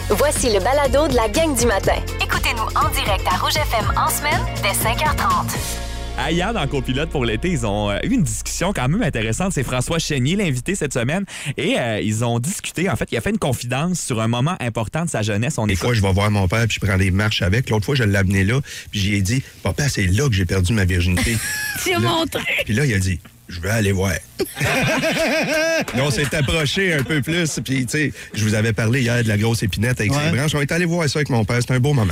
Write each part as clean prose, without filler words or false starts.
Voici le balado de la gang du matin. Écoutez-nous en direct à Rouge FM en semaine dès 5h30. Hier, dans Copilote pour l'été, ils ont eu une discussion quand même intéressante. C'est François Chénier, l'invité cette semaine. Et ils ont discuté. En fait, il a fait une confidence sur un moment important de sa jeunesse. Des fois, je vais voir mon père puis je prends des marches avec. L'autre fois, je l'ai amené là puis j'y ai dit, papa, c'est là que j'ai perdu ma virginité. Tu as montré. Puis là, il a dit, je vais aller voir. Là, on s'est approché un peu plus. Puis, tu sais, je vous avais parlé hier de la grosse épinette avec ses branches. On est allé voir ça avec mon père. C'était un beau moment.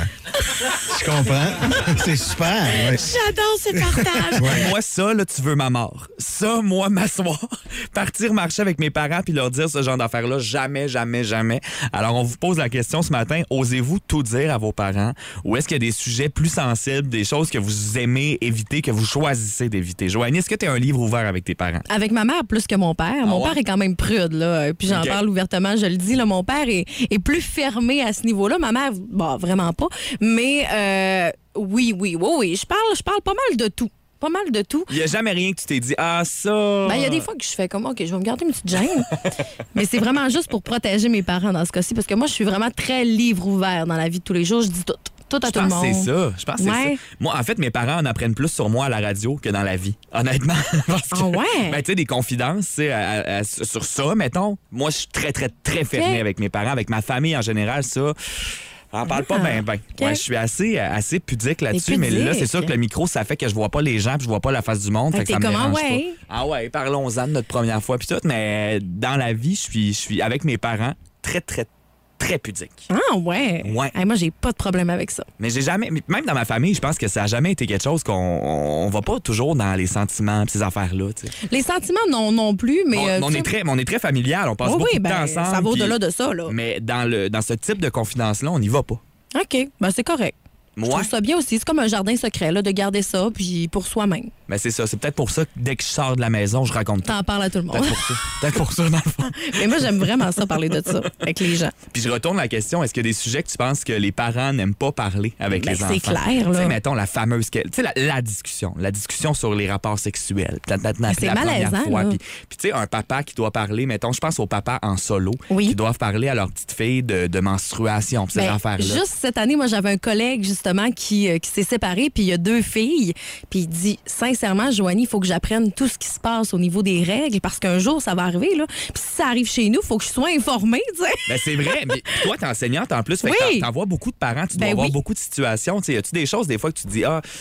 Je comprends. C'est super. Ouais. J'adore ce partage. Moi, ça, là, tu veux ma mort. Ça, moi, m'asseoir, partir marcher avec mes parents puis leur dire ce genre d'affaires-là, jamais, jamais, jamais. Alors, on vous pose la question ce matin, osez-vous tout dire à vos parents ou est-ce qu'il y a des sujets plus sensibles, des choses que vous aimez éviter, que vous choisissez d'éviter? Joanie, est-ce que tu as un livre ouvert avec tes parents? Avec ma mère plus que mon père. Mon père est quand même prude, là. Puis j'en parle ouvertement, je le dis. Là, mon père est plus fermé à ce niveau-là. Ma mère, bon, vraiment pas. Mais oui. Je parle pas mal de tout. Pas mal de tout. Il n'y a jamais rien que tu t'es dit, ça... Ben, il y a des fois que je fais comme, OK, je vais me garder une petite gêne. Mais c'est vraiment juste pour protéger mes parents dans ce cas-ci. Parce que moi, je suis vraiment très livre ouvert dans la vie de tous les jours. Je dis tout à tout le monde. Je pense que c'est ça. Moi, en fait, mes parents en apprennent plus sur moi à la radio que dans la vie, honnêtement. Parce que, ben, tu sais, des confidences sur ça, mettons. Moi, je suis très, très, très fermé avec mes parents, avec ma famille en général, ça... On parle pas bien. Okay. Ouais, je suis assez pudique là-dessus, mais là, c'est sûr que le micro, ça fait que je vois pas les gens puis je vois pas la face du monde. Fait que ça me dérange pas. Ah ouais, parlons-en de notre première fois puis tout, mais dans la vie, je suis avec mes parents très, très, très pudique. Ah ouais? Ouais. Hey, moi, j'ai pas de problème avec ça. Mais j'ai jamais... Même dans ma famille, je pense que ça a jamais été quelque chose qu'on va pas toujours dans les sentiments pis ces affaires-là, tu sais. Les sentiments, non plus, mais... On est très familial, on passe beaucoup de temps ensemble. Ça va au-delà de ça, là. Mais dans ce type de confidence-là, on n'y va pas. OK, ben c'est correct. Moi? Je trouve ça bien aussi. C'est comme un jardin secret, là, de garder ça, puis pour soi-même. Mais c'est ça. C'est peut-être pour ça que dès que je sors de la maison, je raconte tout. T'en parles à tout le monde. Peut-être pour ça, dans le fond. Mais moi, j'aime vraiment ça, parler de ça avec les gens. Puis je retourne la question, est-ce qu'il y a des sujets que tu penses que les parents n'aiment pas parler avec les enfants? C'est clair, là. Tu sais, mettons la fameuse... Tu sais, la discussion. La discussion sur les rapports sexuels. C'est malaisant, là. Puis tu sais, un papa qui doit parler, mettons, je pense aux papas en solo, qui doivent parler à leur petite fille de menstruation, ces affaires-là. Juste cette année, moi, j'avais un collègue, justement, qui s'est séparé, puis il y a 2 filles. Puis il dit, sincèrement, Joanie, il faut que j'apprenne tout ce qui se passe au niveau des règles, parce qu'un jour, ça va arriver, là. Puis si ça arrive chez nous, il faut que je sois informée, tu sais. Ben c'est vrai. Mais toi, t'es enseignante en plus, fait que t'en vois beaucoup de parents, tu dois avoir beaucoup de situations. Tu sais, y a-tu des choses, des fois, que tu te dis,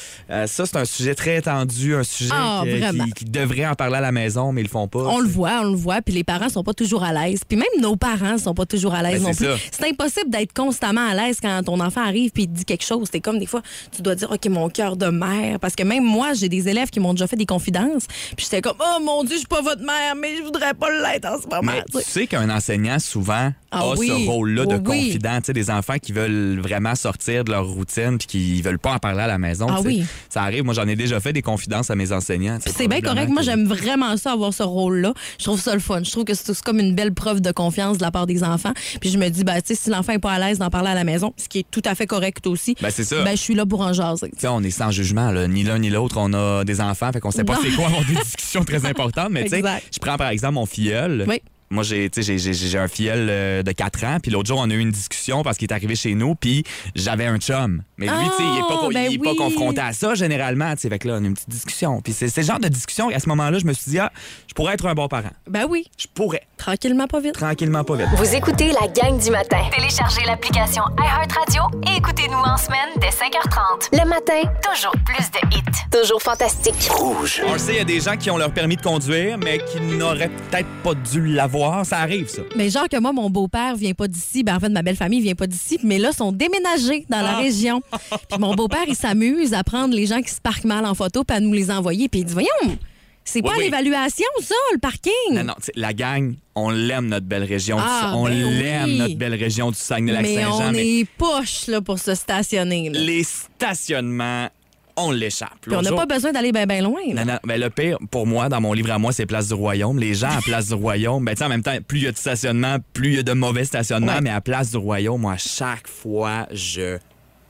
ça, c'est un sujet très tendu, un sujet qui devrait en parler à la maison, mais ils le font pas. On le voit, puis les parents sont pas toujours à l'aise. Puis même nos parents sont pas toujours à l'aise non plus. C'est impossible d'être constamment à l'aise quand ton enfant arrive puis il te dit quelque chose. C'est comme des fois, tu dois dire, OK, mon cœur de mère. Parce que même moi, j'ai des élèves qui m'ont déjà fait des confidences. Puis j'étais comme, oh mon Dieu, je suis pas votre mère, mais je voudrais pas l'être en ce moment. Mais tu sais qu'un enseignant, souvent, a ce rôle-là de confident. Tu sais, des enfants qui veulent vraiment sortir de leur routine puis qui veulent pas en parler à la maison. Ça arrive. Moi, j'en ai déjà fait des confidences à mes enseignants. C'est bien correct. Moi, j'aime vraiment ça, avoir ce rôle-là. Je trouve ça le fun. Je trouve que c'est comme une belle preuve de confiance de la part des enfants. Puis je me dis, ben, tu sais, si l'enfant est pas à l'aise d'en parler à la maison, ce qui est tout à fait correct aussi, c'est ça. Ben, je suis là pour en jaser. T'sais, on est sans jugement, là. Ni l'un ni l'autre. On a des enfants, fait qu'on sait pas c'est quoi avoir des discussions très importantes. Mais tu sais, je prends par exemple mon filleul. Oui. Moi, j'ai un filleul de 4 ans, puis l'autre jour, on a eu une discussion parce qu'il est arrivé chez nous, puis j'avais un chum. Mais lui, il est pas confronté à ça, généralement. Fait que là, on a une petite discussion. Puis c'est ce genre de discussion, à ce moment-là, je me suis dit, je pourrais être un bon parent. Ben oui. Je pourrais. Tranquillement, pas vite. Vous écoutez la gang du matin. Téléchargez l'application iHeartRadio et écoutez-nous en semaine dès 5h30. Le matin, toujours plus de hits. toujours fantastique. Rouge. On le sait, il y a des gens qui ont leur permis de conduire, mais qui n'auraient peut-être pas dû l'avoir. Ça arrive, ça. Mais genre que moi, mon beau-père vient pas d'ici. Ben, en fait, ma belle famille vient pas d'ici. Mais là, ils sont déménagés dans la région. Puis mon beau-père, il s'amuse à prendre les gens qui se parquent mal en photo puis à nous les envoyer. Puis il dit, voyons, c'est pas l'évaluation, ça, le parking. Non, la gang, on l'aime, notre belle région. On l'aime, notre belle région du Saguenay-Lac-Saint-Jean. Mais on est poche là, pour se stationner. Là. Les stationnements, on l'échappe. Puis on n'a pas besoin d'aller bien loin. Là. Non, mais le pire, pour moi, dans mon livre à moi, c'est Place du Royaume. Les gens à Place du Royaume, en même temps, plus il y a de stationnement, plus il y a de mauvais stationnement. Ouais. Mais à Place du Royaume, moi, à chaque fois, je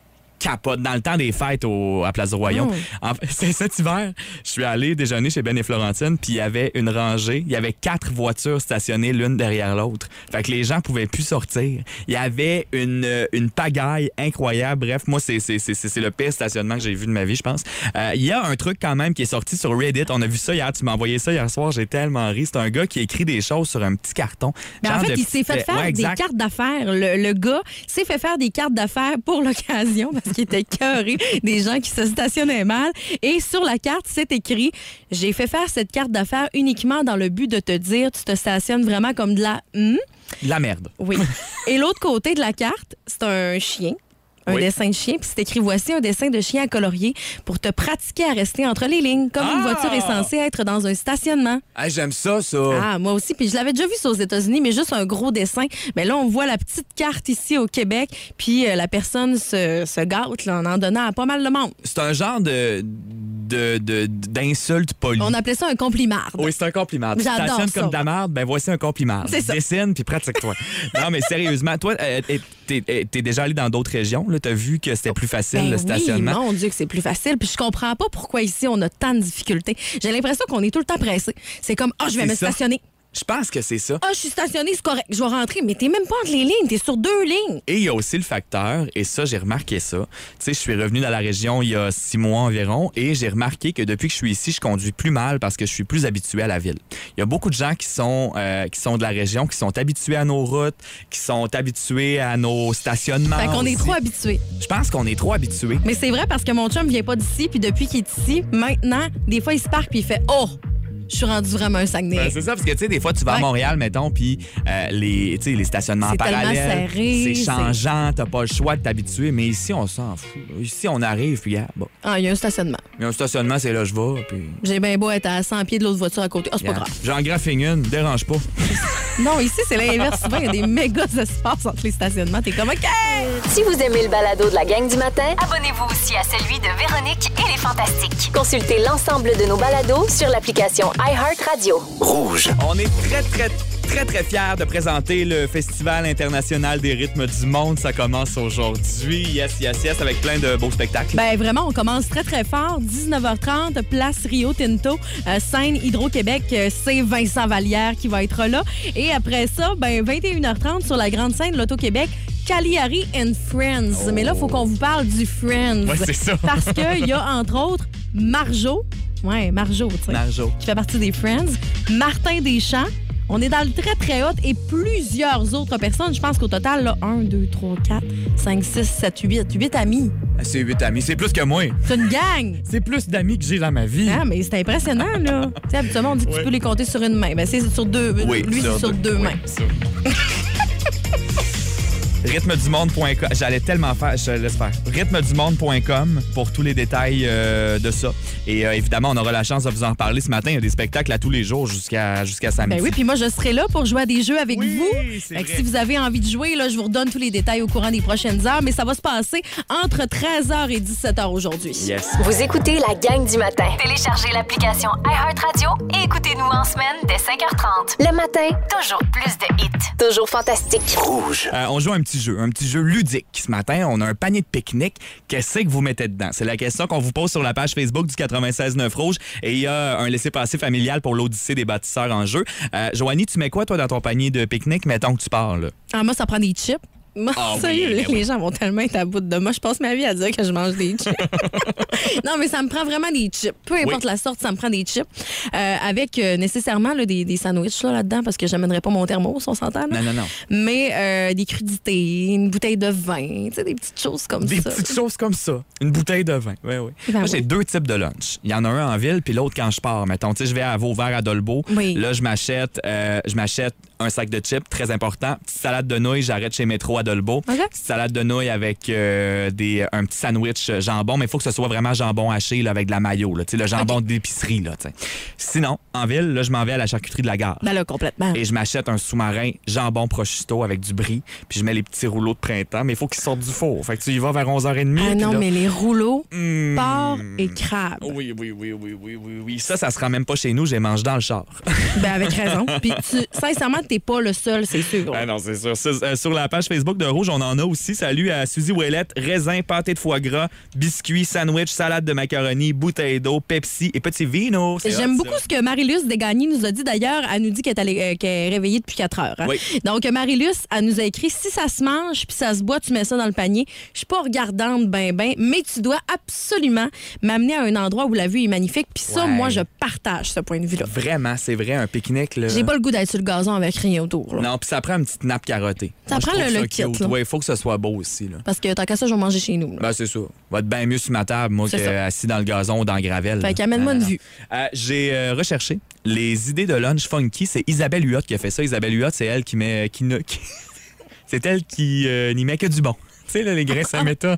capote. Dans le temps des fêtes à Place du Royaume. C'est cet hiver, je suis allé déjeuner chez Ben et Florentine, puis il y avait une rangée. Il y avait 4 voitures stationnées l'une derrière l'autre. Fait que les gens pouvaient plus sortir. Il y avait une pagaille incroyable. Bref, moi, c'est le pire stationnement que j'ai vu de ma vie, je pense. Il y a un truc quand même qui est sorti sur Reddit. On a vu ça hier. Tu m'as envoyé ça hier soir. J'ai tellement ri. C'est un gars qui écrit des choses sur un petit carton. Mais en fait, il s'est fait faire des cartes d'affaires. Le gars s'est fait faire des cartes d'affaires pour l'occasion parce qu'il était écœuré des gens qui se stationnaient mal. Et sur la carte, c'est écrit « J'ai fait faire cette carte d'affaires uniquement dans le but de te dire tu te stationnes vraiment comme de la... De la merde. Oui. Et l'autre côté de la carte, c'est un chien. Un dessin de chien, puis c'est écrit « Voici un dessin de chien à colorier pour te pratiquer à rester entre les lignes, comme une voiture est censée être dans un stationnement. » Ah, j'aime ça. Ah, moi aussi, puis je l'avais déjà vu ça aux États-Unis, mais juste un gros dessin. Mais là, on voit la petite carte ici au Québec, puis la personne se gâte là, en donnant à pas mal de monde. C'est un genre d'insulte polie. On appelait ça un compliment. Oui, c'est un compliment. Tu stationnes comme de la merde, ben voici un compliment. C'est ça. Dessine, puis pratique-toi. Non, mais sérieusement, toi, t'es déjà allé dans d'autres régions, là, t'as vu que c'était plus facile le stationnement. Oui, mon Dieu que c'est plus facile. Puis je comprends pas pourquoi ici on a tant de difficultés. J'ai l'impression qu'on est tout le temps pressé. C'est comme je vais me stationner. Je pense que c'est ça. Je suis stationné, c'est correct. Je vais rentrer, mais t'es même pas entre les lignes, t'es sur 2 lignes. Et il y a aussi le facteur, et ça, j'ai remarqué ça. Tu sais, je suis revenu dans la région il y a 6 mois environ, et j'ai remarqué que depuis que je suis ici, je conduis plus mal parce que je suis plus habitué à la ville. Il y a beaucoup de gens qui sont de la région, qui sont habitués à nos routes, qui sont habitués à nos stationnements. Fait qu'on est trop habitués. Je pense qu'on est trop habitués. Mais c'est vrai parce que mon chum vient pas d'ici, puis depuis qu'il est ici, maintenant, des fois, il se parque puis il fait « Oh! » Je suis rendu vraiment un Saguenay. Ben, c'est ça, parce que, tu sais, des fois, tu vas à Montréal, mettons, puis les stationnements parallèles, c'est changeant, t'as pas le choix de t'habituer, mais ici, on s'en fout. Ici, on arrive, puis bon. Ah, il y a un stationnement. Il y a un stationnement, c'est là je vais, puis... J'ai bien beau être à 100 pieds de l'autre voiture à côté. Ah, c'est pas grave. J'en graphine une, dérange pas. Non, ici, c'est l'inverse. Souvent, il y a des méga espaces entre les stationnements. T'es comme, OK! Si vous aimez le balado de la gang du matin, abonnez-vous aussi à celui de Véronique et les Fantastiques. Consultez l'ensemble de nos balados sur l'application iHeartRadio. Rouge. On est très fiers de présenter le Festival international des rythmes du monde. Ça commence aujourd'hui. Yes, avec plein de beaux spectacles. Ben vraiment, on commence très fort. 19h30, place Rio Tinto, scène Hydro-Québec. C'est Vincent Vallière qui va être là. Et après ça, 21h30 sur la grande scène L'Auto-Québec, Caligari and Friends. Oh. Mais là, il faut qu'on vous parle du Friends. Ouais, c'est ça. Parce qu'il y a, entre autres, Marjo. Ouais, Marjo, tu sais. Marjo. Qui fait partie des Friends. Martin Deschamps. On est dans le très haut et plusieurs autres personnes. Je pense qu'au total, là, 1, 2, 3, 4, 5, 6, 7, 8. 8 amis. C'est 8 amis. C'est plus que moi. C'est une gang. C'est plus d'amis que j'ai dans ma vie. Ah, mais c'est impressionnant, là. Tu sais, habituellement, on dit que tu peux les compter sur une main. Ben, c'est sur 2. Oui, lui, c'est sur 2 mains. Oui, rythmedumonde.com. J'allais tellement faire, je laisse faire. rythmedumonde.com pour tous les détails de ça. Et évidemment, on aura la chance de vous en parler ce matin. Il y a des spectacles à tous les jours jusqu'à samedi. Ben oui, puis moi, je serai là pour jouer à des jeux avec vous. C'est vrai. Si vous avez envie de jouer, là, je vous redonne tous les détails au courant des prochaines heures, mais ça va se passer entre 13h et 17h aujourd'hui. Yes. Vous écoutez la gang du matin. Téléchargez l'application iHeartRadio et écoutez-nous en semaine dès 5h30. Le matin, Toujours plus de hits. toujours fantastique. Rouge. On joue un petit jeu ludique. Ce matin, on a un panier de pique-nique. Qu'est-ce que vous mettez dedans? C'est la question qu'on vous pose sur la page Facebook du 96.9 Rouge. Et il y a un laissez-passer familial pour l'Odyssée des bâtisseurs en jeu. Joanie, tu mets quoi, toi, dans ton panier de pique-nique? Mettons que tu pars, là. Ah, moi, ça prend des chips. Moi, sérieux, oui. les gens vont tellement être à bout de moi. Je passe ma vie à dire que je mange des chips. Non, mais ça me prend vraiment des chips. Peu importe la sorte, ça me prend des chips. Avec nécessairement là, des sandwichs là-dedans, parce que j'amènerais pas mon thermos, on s'entend. Là. Non. Mais des crudités, une bouteille de vin, tu sais, des petites choses comme ça. Des petites choses comme ça. Une bouteille de vin, oui. Moi, j'ai 2 types de lunch. Il y en a un en ville, puis l'autre quand je pars. Mettons, tu sais, je vais à Vauvert, à Dolbeau. Oui. Là, je m'achète un sac de chips, très important. Petite salade de nouilles, j'arrête chez Métro à Dolbeau. Okay. Petite salade de nouilles avec un petit sandwich jambon, mais il faut que ce soit vraiment jambon haché là, avec de la mayo, là, le jambon d'épicerie. Là, sinon, en ville, là, je m'en vais à la charcuterie de la gare. Ben là, complètement. Et je m'achète un sous-marin jambon prosciutto avec du brie, puis je mets les petits rouleaux de printemps, mais il faut qu'ils sortent du four. Fait que tu y vas vers 11h30. Ah non, là, mais les rouleaux, porc et crabe. Oui. Ça se rend même pas chez nous, j'ai mangé dans le char. Ben avec raison. Puis sincèrement, t'es pas le seul, c'est sûr. Ah non, c'est sûr. Sur la page Facebook de Rouge, on en a aussi. Salut à Suzy Ouellette, raisin, pâté de foie gras, biscuits, sandwich, salade de macaroni, bouteille d'eau, Pepsi et petit vino. J'aime beaucoup ce que Marie-Luce Desgagnés nous a dit. D'ailleurs, elle nous dit qu'elle est réveillée depuis 4 heures. Hein? Oui. Donc, Marie-Luce, elle nous a écrit, si ça se mange puis ça se boit, tu mets ça dans le panier. Je suis pas regardante mais tu dois absolument m'amener à un endroit où la vue est magnifique. Puis ça, moi, je partage ce point de vue-là. Vraiment, c'est vrai, un pique-nique. Là... J'ai pas le goût d'être sur le gazon avec rien autour. Là. Non, puis ça prend une petite nappe carottée. Ça prend le kit. Oui, il faut que ce soit beau aussi. Là. Parce que tant qu'à ça, je vais manger chez nous. Là. Ben, c'est ça. Va être bien mieux sur ma table, moi, qu'assis dans le gazon ou dans le gravel. Fait qu'amène-moi une vue. J'ai recherché les idées de lunch funky. C'est Isabelle Huot qui a fait ça. Isabelle Huot, c'est elle qui met... c'est elle qui n'y met que du bon. Tu sais, là, les grains Saméta.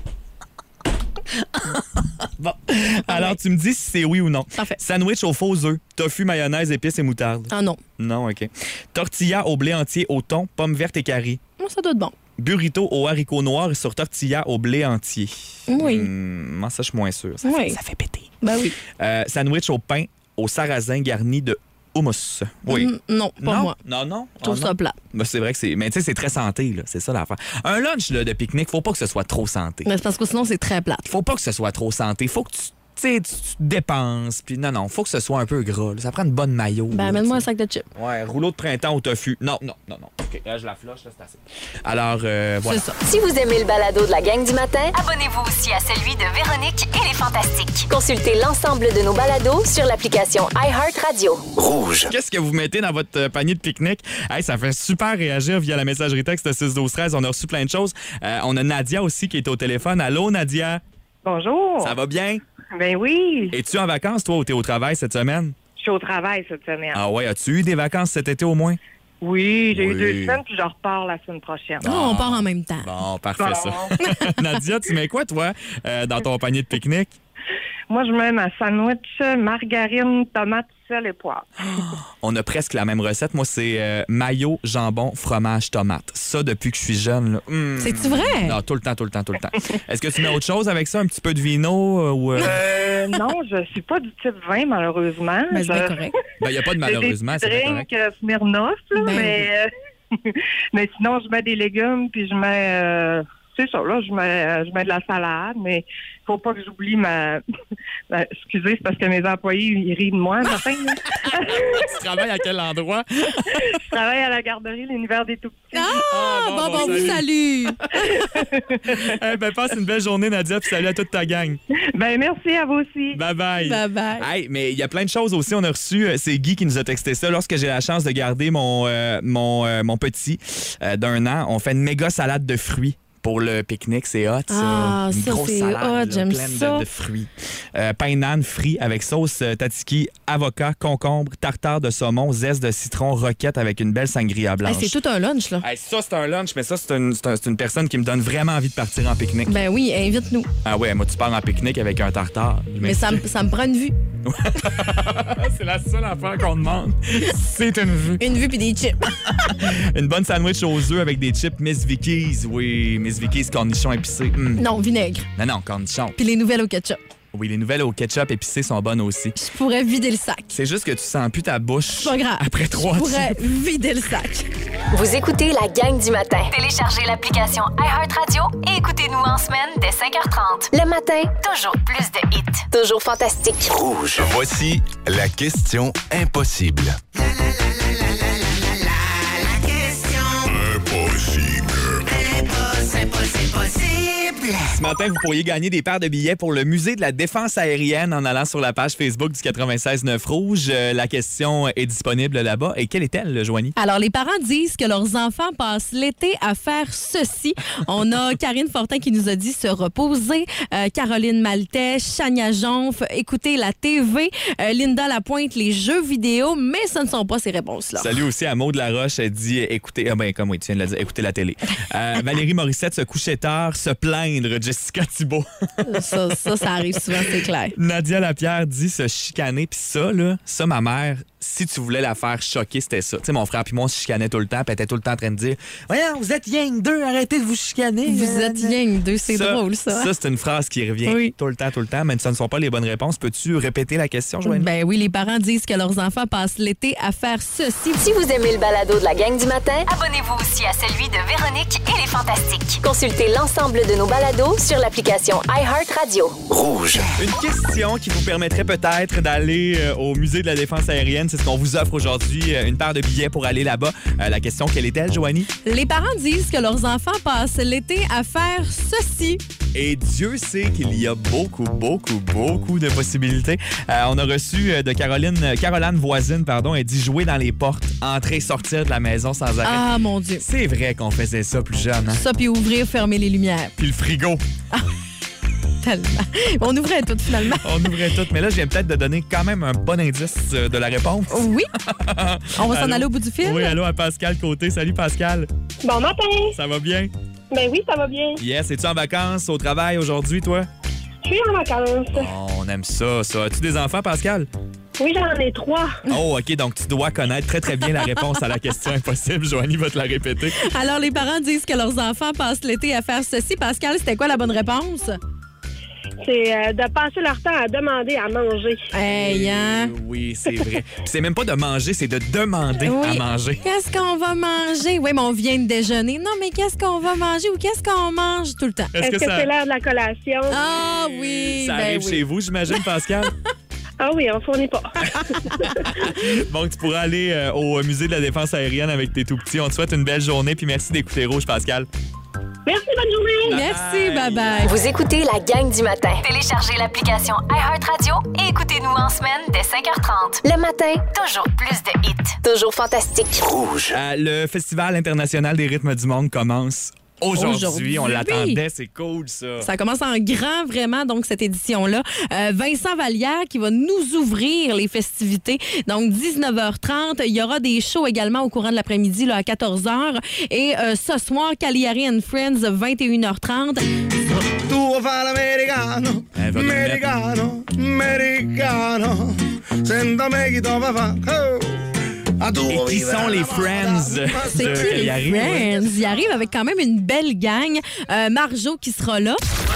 Bon. Alors, tu me dis si c'est oui ou non. Parfait. Sandwich aux faux œufs, tofu, mayonnaise, épices et moutarde. Ah non. Non, OK. Tortilla au blé entier au thon, pommes vertes et carrées. Ça doit être bon. Burrito aux haricots noirs et sur tortilla au blé entier. Oui. Moi, ça, je suis moins sûr. Ça fait péter. Ben oui. Sandwich au pain au sarrasin garni de hummus. Oui. Non, pas moi. Non. Je trouve ça plat. Ben, c'est vrai que c'est... Mais tu sais, c'est très santé, là. C'est ça l'affaire. Un lunch là, de pique-nique, faut pas que ce soit trop santé. Mais c'est parce que sinon, c'est très plat. Faut pas que ce soit trop santé. Faut que tu dépenses. Puis non, faut que ce soit un peu gras. Là. Ça prend une bonne maillot. Ben, amène-moi un sac de chips. Ouais, rouleau de printemps au tofu. Non. OK, là, je la flush, là, c'est assez. Alors, voilà. C'est ça. Si vous aimez le balado de la gang du matin, Abonnez-vous aussi à celui de Véronique et les Fantastiques. consultez l'ensemble de nos balados sur l'application iHeartRadio. Rouge. Qu'est-ce que vous mettez dans votre panier de pique-nique? Hey, ça fait super réagir via la messagerie texte 6-12-13. On a reçu plein de choses. On a Nadia aussi qui est au téléphone. Allô, Nadia? Bonjour. Ça va bien? Ben oui. Es-tu en vacances, toi, ou t'es au travail cette semaine? Je suis au travail cette semaine. Ah ouais, as-tu eu des vacances cet été au moins? Oui, j'ai eu 2 semaines, puis je repars la semaine prochaine. On part en même temps. Bon, parfait ça. Nadia, tu mets quoi, toi, dans ton panier de pique-nique? Moi, je mets ma sandwich, margarine, tomate, sel et poivre. On a presque la même recette. Moi, c'est mayo, jambon, fromage, tomate. Ça, depuis que je suis jeune. Là, C'est-tu vrai? Non, tout le temps. Est-ce que tu mets autre chose avec ça? Un petit peu de vino? Ou, Non, je suis pas du type vin, malheureusement. Ben, c'est bien correct. Ben, il n'y a pas de malheureusement, c'est bien correct. J'ai des Smirnoff, là, Ben mais sinon, je mets des légumes, puis je mets... c'est ça, là, je mets de la salade, mais il faut pas que j'oublie excusez, c'est parce que mes employés, ils rient de moi, matin. Tu travailles à quel endroit? Je travaille à la garderie L'Univers des Tout-Petits. Bon, vous salue. Ben, passe une belle journée, Nadia, puis salut à toute ta gang. Ben, merci à vous aussi. Bye-bye. Bye-bye. Hey, mais il y a plein de choses aussi. On a reçu, c'est Guy qui nous a texté ça. Lorsque j'ai la chance de garder mon petit d'1 an, on fait une méga salade de fruits. Pour le pique-nique, c'est hot, ça. Ah, une ça, grosse c'est salade, hot, là, j'aime pleine ça. de fruits. Pain d'âne frit avec sauce tzatziki, avocat, concombre, tartare de saumon, zeste de citron, roquette avec une belle sangria blanche. Hey, c'est tout un lunch, là. Hey, ça, c'est un lunch, mais ça, c'est une personne qui me donne vraiment envie de partir en pique-nique. Ben oui, invite-nous. Ah ouais, moi, tu pars en pique-nique avec un tartare. Mais ça me prend une vue. C'est la seule affaire qu'on demande. C'est une vue. Une vue puis des chips. Une bonne sandwich aux œufs avec des chips Miss Vicky's. Oui, Miss Vicky's cornichons épicés. Non, vinaigre. Non, cornichons. Puis les nouvelles au ketchup. Oui, les nouvelles au ketchup épicé sont bonnes aussi. Je pourrais vider le sac. C'est juste que tu sens plus ta bouche C'est pas grave. après 3 Je pourrais chips. vider le sac. Vous écoutez la gang du matin. Téléchargez l'application iHeartRadio et écoutez-nous en semaine dès 5h30. Le matin, Toujours plus de hits. toujours fantastique. Rouge. Voici la question impossible. Ce matin, vous pourriez gagner des paires de billets pour le Musée de la Défense aérienne en allant sur la page Facebook du 96.9 Rouge. La question est disponible là-bas. Et quelle est-elle, Joanie? Alors, les parents disent que leurs enfants passent l'été à faire ceci. On a Karine Fortin qui nous a dit se reposer, Caroline Maltais, Chania Jonf, écouter la TV, Linda Lapointe, les jeux vidéo, mais ce ne sont pas ces réponses-là. Salut aussi à Maud Laroche. Elle dit écoutez, comme oui, tu viens de le dire, écoutez la télé. Valérie Morissette, se coucher tard, se plaindre, Jessica Thibault. Ça arrive souvent, c'est clair. Nadia Lapierre dit se chicaner. Puis ça, ma mère, si tu voulais la faire choquer, c'était ça. Tu sais, mon frère puis moi, on se chicanait tout le temps, puis elle était tout le temps en train de dire « Voyons, vous êtes yang deux, arrêtez de vous chicaner. » Vous êtes yang deux, c'est drôle, ça. Ça, c'est une phrase qui revient tout le temps, mais ce ne sont pas les bonnes réponses. Peux-tu répéter la question, Joanie? Ben oui, les parents disent que leurs enfants passent l'été à faire ceci. Si vous aimez le balado de la gang du matin, Abonnez-vous aussi à celui de Véronique et les Fantastiques. consultez l'ensemble de nos balados sur l'application iHeartRadio. Rouge. Une question qui vous permettrait peut-être d'aller au Musée de la Défense aérienne. C'est ce qu'on vous offre aujourd'hui, une paire de billets pour aller là-bas. La question, quelle est-elle, Joanie? Les parents disent que leurs enfants passent l'été à faire ceci. Et Dieu sait qu'il y a beaucoup de possibilités. On a reçu de Caroline voisine, elle dit jouer dans les portes, entrer et sortir de la maison sans arrêt. Ah, mon Dieu. C'est vrai qu'on faisait ça plus jeune. Hein? Ça, puis ouvrir, fermer les lumières. Puis le frigo. Tellement. On ouvrait tout, finalement. On ouvrait tout. Mais là, je viens peut-être de donner quand même un bon indice de la réponse. Oui. On va s'en aller au bout du fil. Oui, allô à Pascal Côté. Salut, Pascal. Bon matin. Ça va bien? Ben oui, ça va bien. Yes. Es-tu en vacances, au travail aujourd'hui, toi? Je suis en vacances. Oh, on aime ça. As-tu des enfants, Pascal? Oui, j'en ai 3. Oh, OK. Donc, tu dois connaître très bien la réponse à la question impossible. Joanie va te la répéter. Alors, les parents disent que leurs enfants passent l'été à faire ceci. Pascal, c'était quoi la bonne réponse? C'est de passer leur temps à demander à manger. Hey, hein? Oui, c'est vrai. Puis c'est même pas de manger, c'est de demander à manger. Qu'est-ce qu'on va manger? Oui, mais on vient de déjeuner. Non, mais qu'est-ce qu'on va manger ou qu'est-ce qu'on mange tout le temps? Est-ce que c'est l'heure de la collation? Ah oui! Ça arrive chez vous, j'imagine, Pascal? Ah oui, on fournit pas. Bon, tu pourras aller au Musée de la Défense aérienne avec tes tout-petits. On te souhaite une belle journée, puis merci d'écouter Rouge, Pascal. Merci, bonne journée. Merci, bye-bye. Vous écoutez la gang du matin. Téléchargez l'application iHeartRadio et écoutez-nous en semaine dès 5h30. Le matin, Toujours plus de hits. toujours fantastique. Rouge. Le Festival international des rythmes du monde commence aujourd'hui. On l'attendait, c'est cool, ça. Ça commence en grand, vraiment, donc, cette édition-là. Vincent Vallière qui va nous ouvrir les festivités. Donc, 19h30. Il y aura des shows également au courant de l'après-midi, là, à 14h. Et ce soir, Caligari and Friends, 21h30. Tu fa l'americano, americano, americano, sentame chi to fa. Et qui sont les Friends C'est de qui les Caligari? Friends? Ils arrivent avec quand même une belle gang. Marjo qui sera là.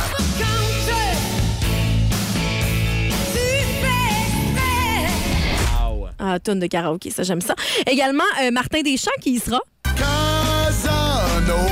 Wow. Ah, toune de karaoké, ça, j'aime ça. Également, Martin Deschamps qui y sera. Casanova.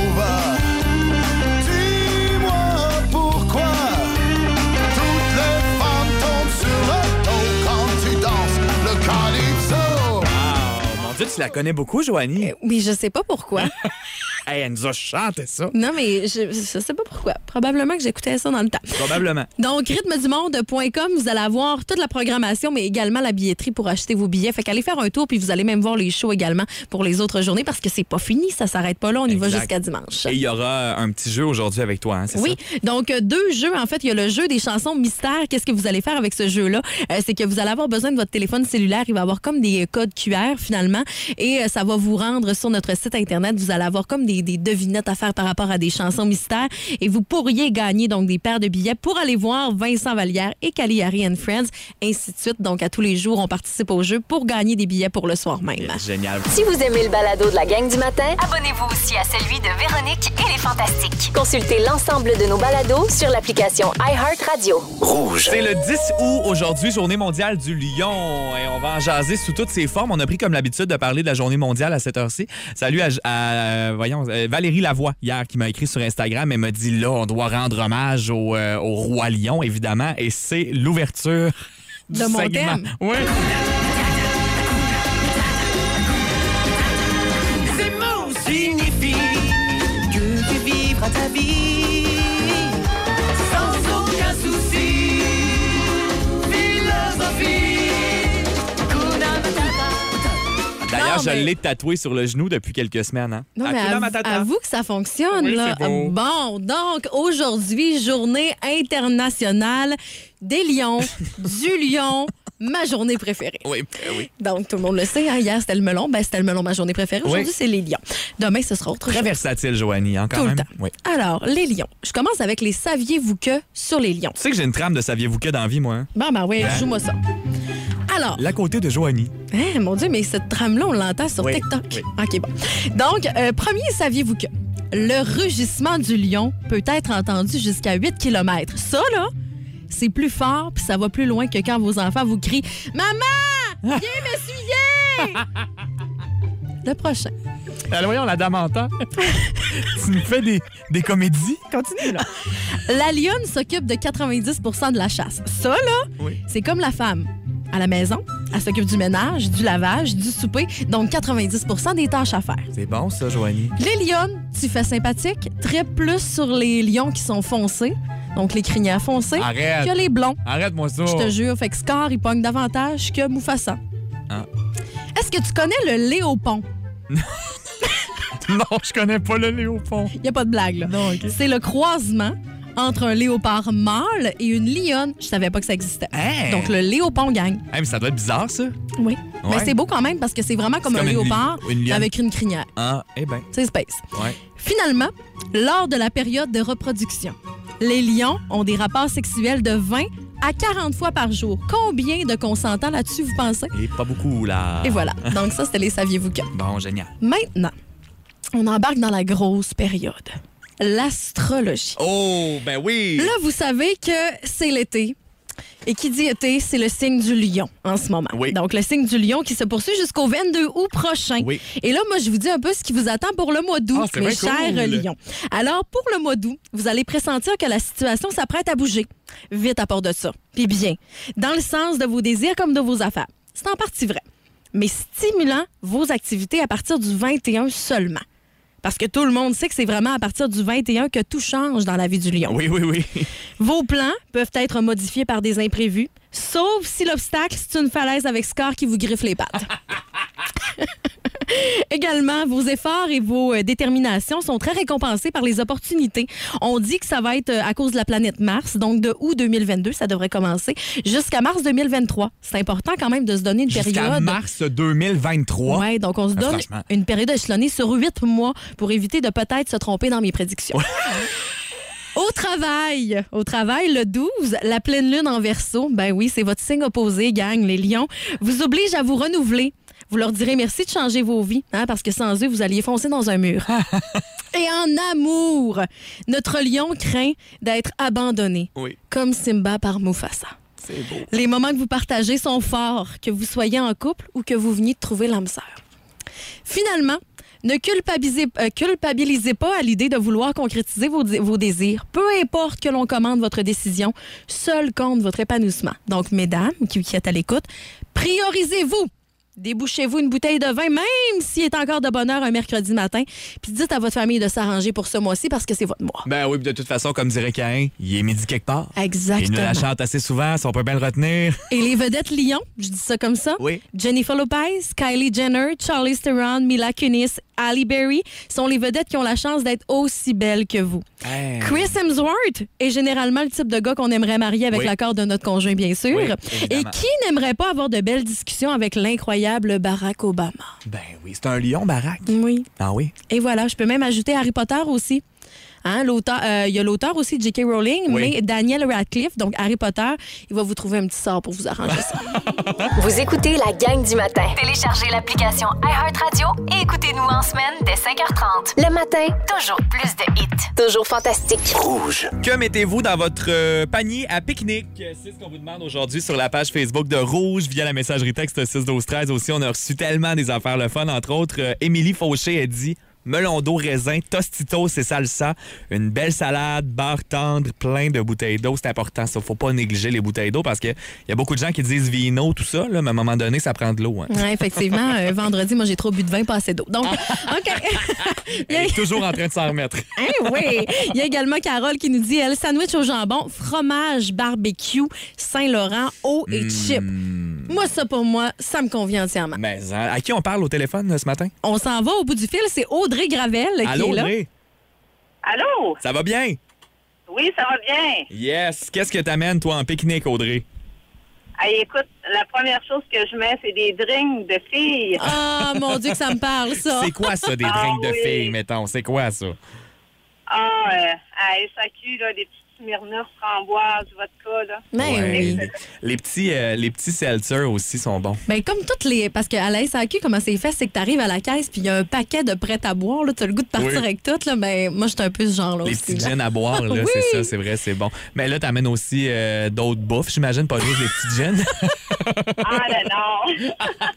Dis-moi pourquoi toutes les femmes tombent sur le dos quand tu danses le calypso. Mon Dieu, tu la connais beaucoup, Joanie? Oui, je sais pas pourquoi. Hey, elle nous a chanté ça. Non, mais je sais pas pourquoi. Probablement que j'écoutais ça dans le temps. Probablement. Donc, rythmedumonde.com, vous allez avoir toute la programmation, mais également la billetterie pour acheter vos billets. Fait qu'allez faire un tour, puis vous allez même voir les shows également pour les autres journées, parce que c'est pas fini, ça s'arrête pas là, on y va jusqu'à dimanche. Et il y aura un petit jeu aujourd'hui avec toi, hein, c'est ça? Oui, donc 2 jeux. En fait, il y a le jeu des chansons mystères. Qu'est-ce que vous allez faire avec ce jeu-là? C'est que vous allez avoir besoin de votre téléphone cellulaire. Il va avoir comme des codes QR, finalement, et ça va vous rendre sur notre site Internet. Vous allez avoir comme des devinettes à faire par rapport à des chansons mystères, et vous pourriez gagner donc des paires de billets pour aller voir Vincent Vallière et Caligari and Friends, ainsi de suite. Donc, à tous les jours, on participe au jeu pour gagner des billets pour le soir même. Génial. Si vous aimez le balado de la gang du matin, Abonnez-vous aussi à celui de Véronique et les Fantastiques. consultez l'ensemble de nos balados sur l'application iHeartRadio. Rouge. C'est le 10 août aujourd'hui, Journée mondiale du lion. Et on va en jaser sous toutes ses formes. On a pris comme l'habitude de parler de la Journée mondiale à cette heure-ci. Salut à Valérie Lavoie, hier, qui m'a écrit sur Instagram. Elle m'a dit, là, on doit rendre hommage au roi lion, évidemment. Et c'est l'ouverture du De mon segment. thème. Oui. Ces mots signifient que tu vivras ta vie sans aucun souci. Philosophie. D'ailleurs, Non, mais- je l'ai tatoué sur le genou depuis quelques semaines. Hein? Non, mais Hakuna Matata. avoue que ça fonctionne, Oui, là. c'est beau. Bon, donc, aujourd'hui, journée internationale des lions, du lion, ma journée préférée. Oui, oui. Donc, tout le monde le sait, hein, hier, c'était le melon. Ben, c'était le melon, ma journée préférée. Aujourd'hui, Oui. c'est les lions. Demain, ce sera autre Très chose. versatile, Joanie, hein, quand Tout même. le temps. Oui. Alors, les lions. Je commence avec les saviez-vous que sur les lions. Tu sais que j'ai une trame de saviez-vous que dans la vie, moi. Hein? Bon, ben oui, joue-moi ça. Alors. La côté de Joanie. Hein, mon Dieu, mais cette trame-là, on l'entend sur TikTok. Oui. OK, bon. Donc, premier, saviez-vous que le rugissement du lion peut être entendu jusqu'à 8 km? Ça, là, c'est plus fort puis ça va plus loin que quand vos enfants vous crient « Maman, viens m'essuyer! » Le prochain. Alors, voyons, la dame entend. Tu nous fais des comédies? Continue, là. La lionne s'occupe de 90 de la chasse. Ça, là, c'est comme la femme. À la maison, elle s'occupe du ménage, du lavage, du souper, donc 90 des tâches à faire. C'est bon, ça, Joanie. Les lionnes, tu fais sympathique, très plus sur les lions qui sont foncés, donc les crinières foncées, Arrête. que les blonds. Arrête-moi ça. Je te jure, fait que Scar, il pogne davantage que Mufasa. Ah. Est-ce que tu connais le léopon? Non, je connais pas le léopon. Il n'y a pas de blague, là. Non, OK. C'est le croisement entre un léopard mâle et une lionne. Je savais pas que ça existait. Hey. Donc, le léopon gagne. Hey, mais ça doit être bizarre, ça. Oui. Ouais. Mais c'est beau quand même parce que c'est vraiment comme C'est un comme une léopard lionne. avec une crinière. Ah, eh bien. C'est space. Ouais. Finalement, lors de la période de reproduction, les lions ont des rapports sexuels de 20 à 40 fois par jour. Combien de consentants là-dessus, vous pensez? Et pas beaucoup, là. Et voilà. Donc ça, c'était les saviez-vous que. Bon, génial. Maintenant, on embarque dans la grosse période. L'astrologie. Oh, ben oui. Là, vous savez que c'est l'été. Et qui dit été, c'est le signe du lion en ce moment. Oui. Donc, le signe du lion qui se poursuit jusqu'au 22 août prochain. Oui. Et là, moi, je vous dis un peu ce qui vous attend pour le mois d'août, c'est mes bien chers cool. lions. Alors, pour le mois d'août, vous allez pressentir que la situation s'apprête à bouger. Vite à part de ça. Puis bien, dans le sens de vos désirs comme de vos affaires. C'est en partie vrai. Mais stimulant vos activités à partir du 21 seulement. Parce que tout le monde sait que c'est vraiment à partir du 21 que tout change dans la vie du lion. Oui, oui, oui. Vos plans peuvent être modifiés par des imprévus, sauf si l'obstacle, c'est une falaise avec Scar qui vous griffe les pattes. Également, vos efforts et vos déterminations sont très récompensés par les opportunités. On dit que ça va être à cause de la planète Mars, donc de août 2022, ça devrait commencer, jusqu'à mars 2023. C'est important quand même de se donner une Jusqu'à période. mars 2023. Oui, donc on se donne franchement. une période échelonnée sur 8 mois pour éviter de peut-être se tromper dans mes prédictions. Au travail, le 12, la pleine lune en Verseau, ben oui, c'est votre signe opposé, gang, les lions, vous oblige à vous renouveler. Vous leur direz merci de changer vos vies, hein, parce que sans eux, vous alliez foncer dans un mur. Et en amour, notre lion craint d'être abandonné, Oui. comme Simba par Mufasa. C'est beau. Les moments que vous partagez sont forts, que vous soyez en couple ou que vous veniez de trouver l'âme sœur. Finalement, ne culpabilisez pas à l'idée de vouloir concrétiser vos désirs. Peu importe que l'on commande votre décision, seul compte votre épanouissement. Donc, mesdames qui êtes à l'écoute, priorisez-vous. Débouchez-vous une bouteille de vin, même s'il est encore de bonne heure un mercredi matin. Puis dites à votre famille de s'arranger pour ce mois-ci parce que c'est votre mois. Ben oui, puis de toute façon, comme dirait Caïn, il est midi quelque part. Exactement. Il nous la chante assez souvent, si on peut bien le retenir. Et les vedettes lions, je dis ça comme ça. Oui. Jennifer Lopez, Kylie Jenner, Charlize Theron, Mila Kunis, Halle Berry sont les vedettes qui ont la chance d'être aussi belles que vous. Hey. Chris Hemsworth est généralement le type de gars qu'on aimerait marier avec Oui. l'accord de notre conjoint, bien sûr. Oui, Et évidemment. qui n'aimerait pas avoir de belles discussions avec l'incroyable Barack Obama? Ben oui, c'est un lion, Barack. Oui. Ah oui? Et voilà, je peux même ajouter Harry Potter aussi. Hein, il y a l'auteur aussi, J.K. Rowling, Oui. mais Daniel Radcliffe, donc Harry Potter, il va vous trouver un petit sort pour vous arranger ça. Vous écoutez la gang du matin. Téléchargez l'application iHeartRadio et écoutez-nous en semaine dès 5h30. Le matin, Toujours plus de hits. toujours fantastique. Que mettez-vous dans votre panier à pique-nique? C'est ce qu'on vous demande aujourd'hui sur la page Facebook de Rouge via la messagerie texte 612-13. Aussi, on a reçu tellement des affaires le fun. Entre autres, Émilie Fauché a dit melon d'eau, raisin, tostitos et salsa, une belle salade, beurre tendre, plein de bouteilles d'eau. C'est important, ça. Faut pas négliger les bouteilles d'eau parce qu'il y a beaucoup de gens qui disent vino, tout ça, là, mais à un moment donné, ça prend de l'eau. Hein. Oui, effectivement. Vendredi, moi, j'ai trop bu de vin, pas assez d'eau. Donc, OK. Elle est toujours en train de s'en remettre. Hein, oui. Il y a également Carole qui nous dit, elle, sandwich au jambon, fromage, barbecue, Saint-Laurent, eau et chips. Moi, ça, pour moi, ça me convient entièrement. Mais hein, à qui on parle au téléphone ce matin? On s'en va au bout du fil. C'est Audrey Gravel Allô, qui est là. Audrey? Allô? Ça va bien? Oui, ça va bien. Yes. Qu'est-ce que t'amènes, toi, en pique-nique, Audrey? Hey, écoute, la première chose que je mets, c'est des drinks de filles. Ah, mon Dieu, que ça me parle, ça. C'est quoi ça, des Ah drinks de oui. filles, mettons? C'est quoi ça? À SAQ, là, des petites Smirnoff, framboise, vodka, là. Oui. Les petits seltzers aussi sont bons. Ben, comme toutes les. Parce qu'à la SAQ, comment c'est fait, c'est que tu arrives à la caisse puis il y a un paquet de prêts à boire. Tu as le goût de partir avec tout. Là, ben, moi, j'étais un peu ce genre-là les aussi. Les petits gins à boire, là, oui. c'est ça, c'est vrai, c'est bon. Mais là, tu amènes aussi d'autres bouffes, j'imagine, pas juste les petites gins. Ah, là, non.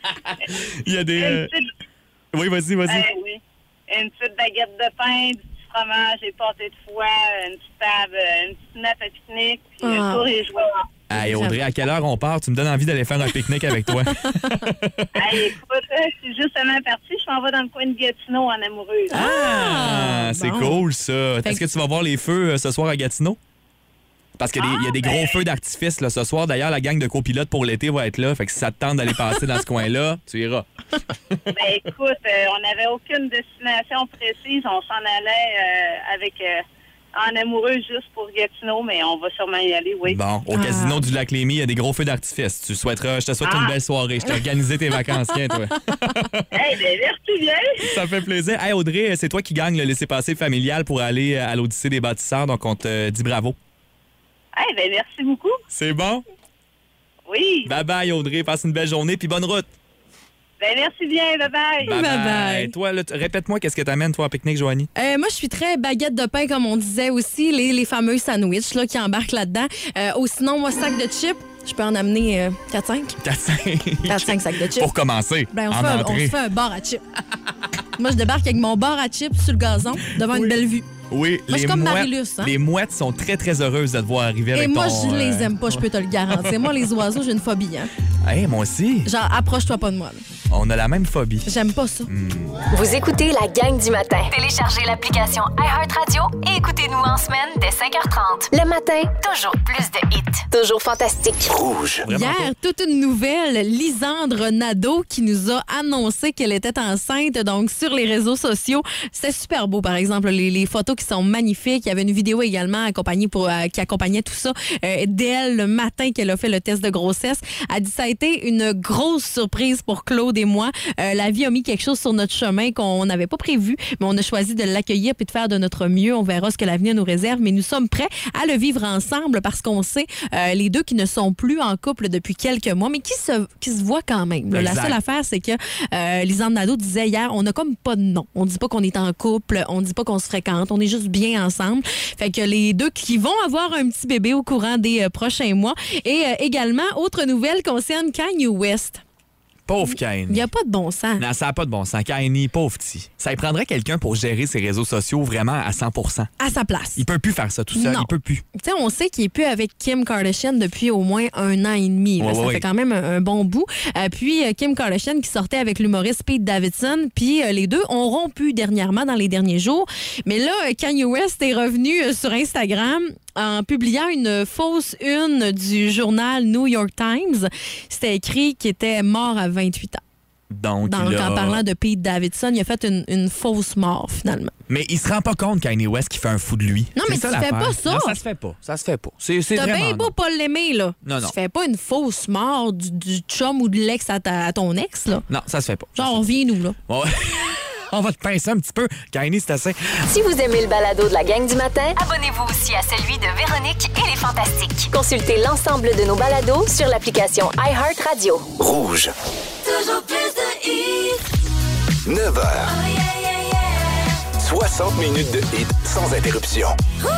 Il y a des. Oui, vas-y. Oui. Une petite baguette de pain, du petit fromage, des pâtés de foie, une petite table, une petite nappe à pique-nique, puis un tour et jouet. Hey, Audrey, à quelle heure on part? Tu me donnes envie d'aller faire un pique-nique avec toi. Hey, écoute, je suis justement partie. Je m'en vais dans le coin de Gatineau en amoureuse. Ah, c'est cool, ça. Est-ce que tu vas voir les feux ce soir à Gatineau? Parce qu'il y a des gros feux d'artifice là, ce soir. D'ailleurs, la gang de copilotes pour l'été va être là. Fait que si ça te tente d'aller passer dans ce coin-là, tu iras. Ben écoute, on n'avait aucune destination précise. On s'en allait avec en amoureux juste pour Gatineau, mais on va sûrement y aller, oui. Bon, au casino du Lac Lémy, il y a des gros feux d'artifice. Je te souhaite une belle soirée. Je t'ai organisé tes vacances, tiens, toi. Hey, ben merci bien. Ça fait plaisir. Hey, Audrey, c'est toi qui gagne le laissez-passer familial pour aller à l'Odyssée des bâtisseurs. Donc, on te dit bravo. Hey, ben merci beaucoup. C'est bon? Oui. Bye-bye, Audrey. Passe une belle journée, puis bonne route. Ben merci bien. Bye-bye. Bye-bye. Toi, là, répète-moi, qu'est-ce que t'amènes, toi, en pique-nique, Joanie? Moi, je suis très baguette de pain, comme on disait aussi, les fameux sandwichs là, qui embarquent là-dedans. Ou sinon, moi, sac de chips. Je peux en amener 4-5. 4-5 sacs de chips. Pour commencer. Ben, on se fait un bar à chips. Moi, je débarque avec mon bar à chips sur le gazon devant une belle vue. Oui, moi, je suis comme Marilus. Hein? Les mouettes sont très, très heureuses de te voir arriver avec ton... Et moi, ton, je les aime pas, je peux te le garantir. Moi, les oiseaux, j'ai une phobie. Hein? Hey, moi aussi. Genre, approche-toi pas de moi. Là. On a la même phobie. J'aime pas ça. Vous écoutez la gang du matin. Téléchargez l'application iHeartRadio et écoutez-nous en semaine dès 5h30. Le matin, toujours plus de hits. Toujours fantastique. Rouge. Hier, toute une nouvelle, Lisandre Nadeau qui nous a annoncé qu'elle était enceinte, donc sur les réseaux sociaux. C'était super beau, par exemple, les photos qui sont magnifiques. Il y avait une vidéo également accompagnée qui accompagnait tout ça d'elle le matin qu'elle a fait le test de grossesse. Elle dit ça a été une grosse surprise pour Claude et moi. La vie a mis quelque chose sur notre chemin qu'on n'avait pas prévu, mais on a choisi de l'accueillir puis de faire de notre mieux. On verra ce que l'avenir nous réserve, mais nous sommes prêts à le vivre ensemble parce qu'on sait les deux qui ne sont plus en couple depuis quelques mois, mais qui se voient quand même. La seule affaire, c'est que Lisandre Nadeau disait hier, on n'a comme pas de nom. On dit pas qu'on est en couple, on dit pas qu'on se fréquente, on est juste bien ensemble. Fait que les deux qui vont avoir un petit bébé au courant des prochains mois. Et également, autre nouvelle concerne Kanye West. Pauvre Kanye. Il n'y a pas de bon sens. Non, ça n'a pas de bon sens. Kanye, pauvre petit. Ça y prendrait quelqu'un pour gérer ses réseaux sociaux vraiment à 100%. À sa place. Il peut plus faire ça tout seul. Non. Il peut plus. Tu sais, on sait qu'il est plus avec Kim Kardashian depuis au moins 1 an et demi. Là. Ça fait quand même un bon bout. Puis Kim Kardashian qui sortait avec l'humoriste Pete Davidson. Puis les deux ont rompu dernièrement dans les derniers jours. Mais là, Kanye West est revenu sur Instagram en publiant une fausse une du journal New York Times. C'était écrit qu'il était mort à 28 ans. Donc en parlant de Pete Davidson, il a fait une fausse mort, finalement. Mais il se rend pas compte, Kanye West, qui fait un fou de lui. Non, mais tu fais pas ça. Non, ça se fait pas. Ça se fait pas. C'est t'as vraiment bien beau pas l'aimer, là. Non. Tu fais pas une fausse mort du chum ou de l'ex à ton ex, là. Non, ça se fait pas. Genre, reviens-nous, là. Ouais. On va te pincer un petit peu. Kanye, c'est assez. Si vous aimez le balado de la gang du matin, abonnez-vous aussi à celui de Véronique et les Fantastiques. Consultez l'ensemble de nos balados sur l'application iHeartRadio. Rouge. Toujours plus de hits. 9h. Oh yeah, yeah, yeah. 60 minutes de hits sans interruption. Rouge.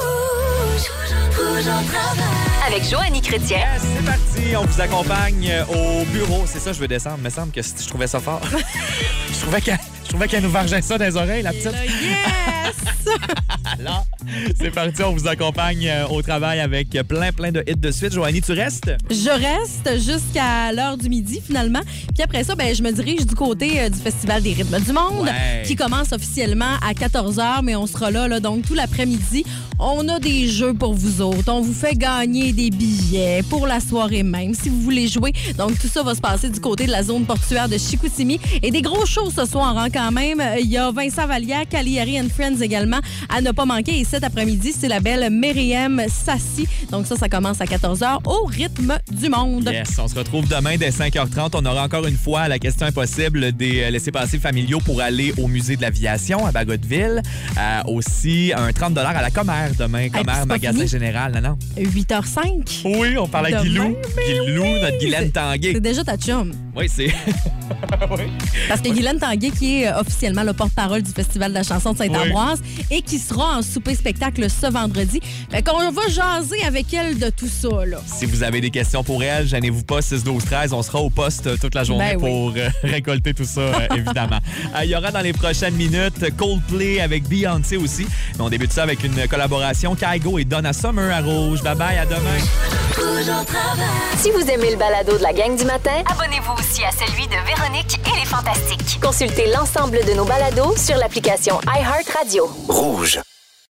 Rouge en travail. Avec Joanie Chrétien. Yes, c'est parti. On vous accompagne au bureau. C'est ça, je veux descendre. Il me semble que je trouvais ça fort. Je trouvais qu'elle nous vargeait ça dans les oreilles, la petite. Yes! Alors, c'est parti. On vous accompagne au travail avec plein de hits de suite. Joanie, tu restes? Je reste jusqu'à l'heure du midi, finalement. Puis après ça, je me dirige du côté du Festival des rythmes du monde, qui commence officiellement à 14h, mais on sera là donc tout l'après-midi. On a des jeux pour vous autres. On vous fait gagner des billets pour la soirée même, si vous voulez jouer. Donc, tout ça va se passer du côté de la zone portuaire de Chicoutimi. Et des gros shows ce soir, quand quand même. Il y a Vincent Vallière, Caligari and Friends également à ne pas manquer. Et cet après-midi, c'est la belle Myriam Sassi. Donc ça commence à 14h au rythme du monde. Yes, on se retrouve demain dès 5h30. On aura encore une fois la question impossible des laissez-passer familiaux pour aller au musée de l'aviation à Bagotville. Aussi, un 30 à la Commère demain. Commère, magasin général. Non. 8h05. Oui, on parle à Guilou. Guilou, notre Guylaine Tanguay. C'est déjà ta chum. Oui, c'est... oui. Parce que Guylaine Tanguay, qui est officiellement le porte-parole du Festival de la chanson de Saint-Ambroise et qui sera en souper-spectacle ce vendredi. Fait qu'on va jaser avec elle de tout ça, là. Si vous avez des questions pour elle, gênez-vous pas, 6-12-13. On sera au poste toute la journée pour récolter tout ça, évidemment. Il y aura dans les prochaines minutes Coldplay avec Beyoncé aussi. Mais on débute ça avec une collaboration Kygo et Donna Summer à Rouge. Bye-bye, à demain. Si vous aimez le balado de la gang du matin, abonnez-vous aussi à celui de Véronique et les Fantastiques. Consultez l'ensemble de nos balados sur l'application iHeartRadio. Rouge.